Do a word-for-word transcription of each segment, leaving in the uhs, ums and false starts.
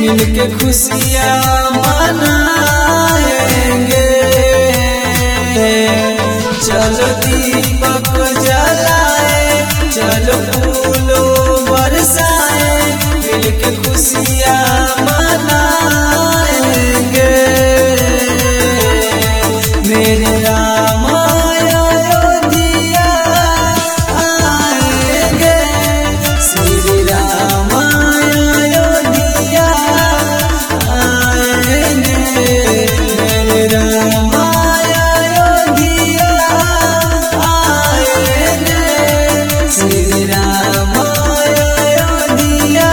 मिलके खुशियाँ मनाएंगे। चलो दीपक जलाए, चलो फूलों बरसाए, मिलके खुशियाँ मनाएंगे। मेरे राम अयोध्या आएंगे, श्री राम अयोध्या आएंगे। मेरे राम अयोध्या आएंगे, श्री राम अयोध्या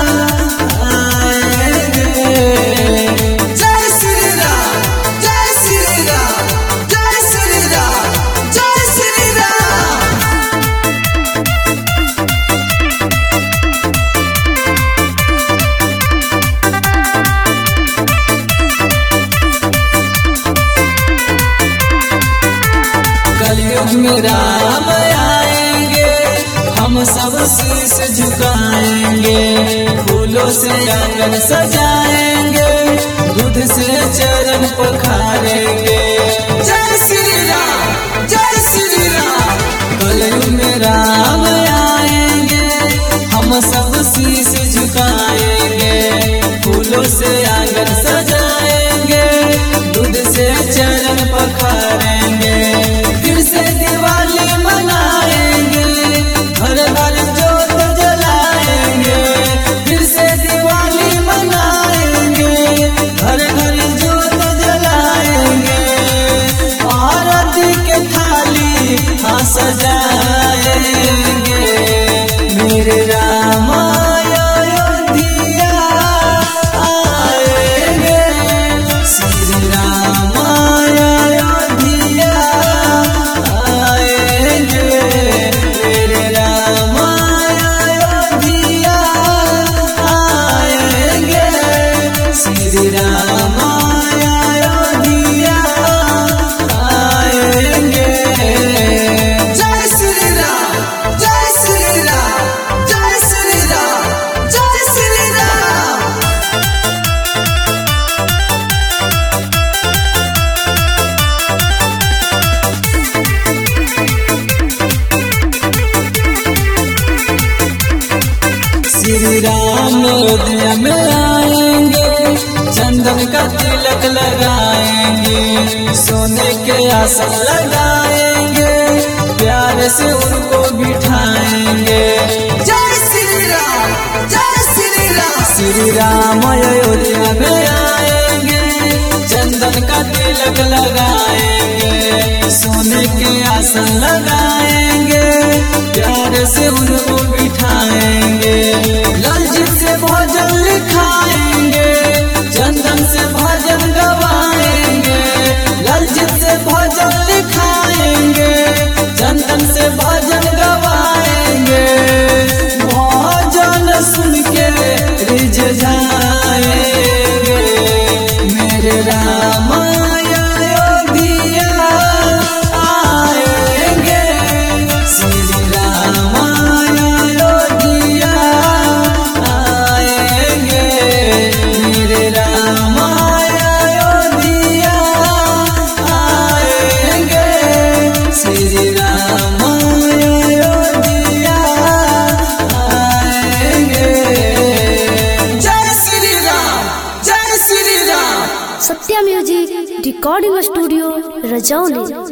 आएंगे। जय श्री राम, जय श्री राम, जय श्री राम, जय श्री राम। कलयुग में राम आएंगे, हम सब शीश झुकाएंगे। फूलों से आंगन सजाएंगे, दूध से चरण पखारेंगे। जय श्री राम, जय श्री राम। कलयुग में राम आएंगे, हम सब शीश झुकाएंगे। फूलों से आंगन सजाएंगे, दूध से चरण पखारेंगे। फिर से दिवाली मनाएंगे, घर घर जोत जलाएंगे। फिर से दिवाली मनाएंगे, घर घर जोत जलाएंगे। आरती के थाली हाँ सजाएंगे। मेरे राम अयोध्या आएंगे, श्री राम अयोध्या आएंगे। मेरे राम अयोध्या आएंगे, श्री राम अयोध्या आएंगे। जय श्री राम, जय श्री राम, जय श्री राम, जय श्री राम। श्री राम अयोध्या में आएंगे, चंदन का तिलक लगाएंगे। सोने के आसन लगाएंगे, प्यार से उनको बिठाएंगे। जय श्री राम, जय श्री राम। श्री राम अयोध्या में आएंगे, चंदन का तिलक लगाएंगे। सोने के आसन लगाएंगे, प्यार से उनको बिठाएंगे। ललजीत से भोजन लिखाएंगे, चंदन से भजन गवाएंगे। ललजीत से भोजन लिखाएंगे, चंदन से भजन गवाएंगे। भजन सुन के रिझ जाएंगे। मेरे राम अयोध्या आएंगे, श्री राम अयोध्या आएंगे। मेरे राम अयोध्या आएंगे, श्री राम अयोध्या आएंगे। जय श्री राम, जय श्री राम। सत्या म्यूजिक रिकॉर्डिंग स्टूडियो रजौली।